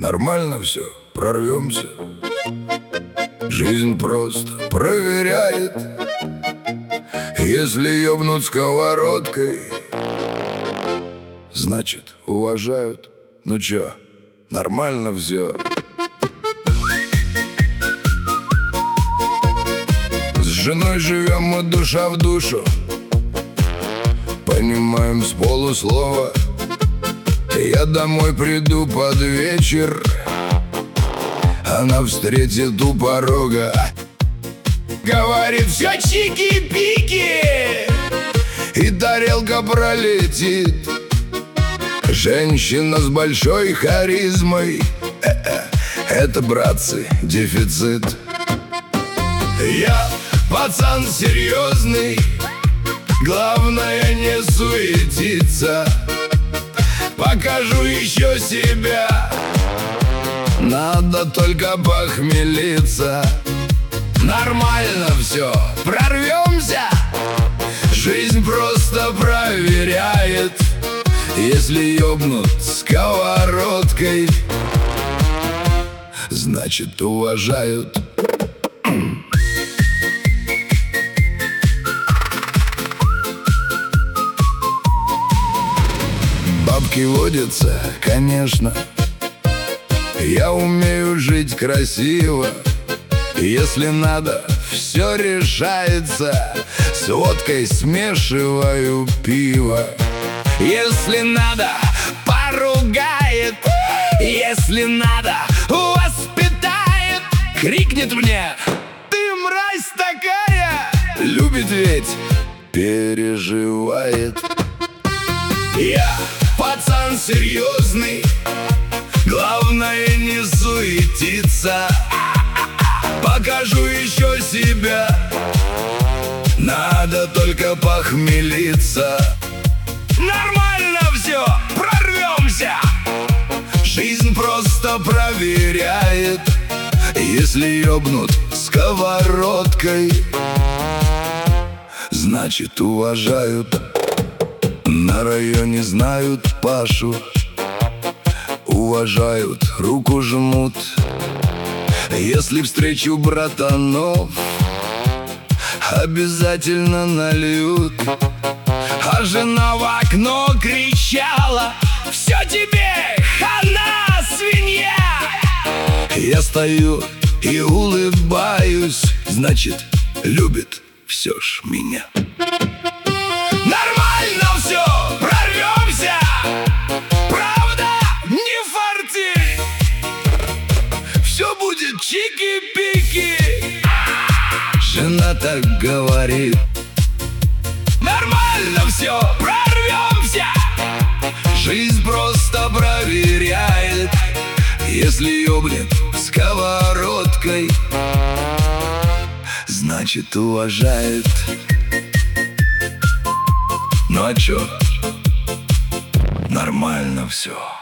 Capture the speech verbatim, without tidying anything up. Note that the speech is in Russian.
нормально все, прорвемся. Жизнь просто проверяет. Если ёбнут сковородкой, значит уважают. Ну чё, нормально все. С женой живем мы душа в душу, понимаем с полуслова. Я домой приду под вечер, она встретит у порога, говорит: все чики-пики, и тарелка пролетит. Женщина с большой харизмой — это, братцы, дефицит. Я пацан серьезный, главное не суетиться. Покажу еще себя, надо только похмелиться. Нормально все, прорвемся. Жизнь просто проверяет. Если ёбнут сковородкой, значит уважают. Бабки водятся, конечно. Я умею жить красиво. Если надо, все решается. С водкой смешиваю пиво. Если надо, поругает. Если надо, воспитает. Крикнет мне: ты мразь такая. Любит ведь, переживает. Я пацан серьезный, главное не суетиться. Покажу еще себя, надо только похмелиться. Нормально все, прорвемся. Жизнь просто проверяет. Если ёбнут сковородкой, значит уважают. На районе знают Пашу, уважают, руку жмут. Если встречу братанов, обязательно нальют. А жена в окно кричала: все тебе хана, свинья. Я стою и улыбаюсь, значит любит все ж меня. Нормально все, прорвемся. Правда, не фарти. Все будет чики-пики. Жена так говорит. Нормально все, прорвемся. Жизнь просто проверяет. Если ёбнет сковородкой, значит уважает. Ну а чё? Нормально все.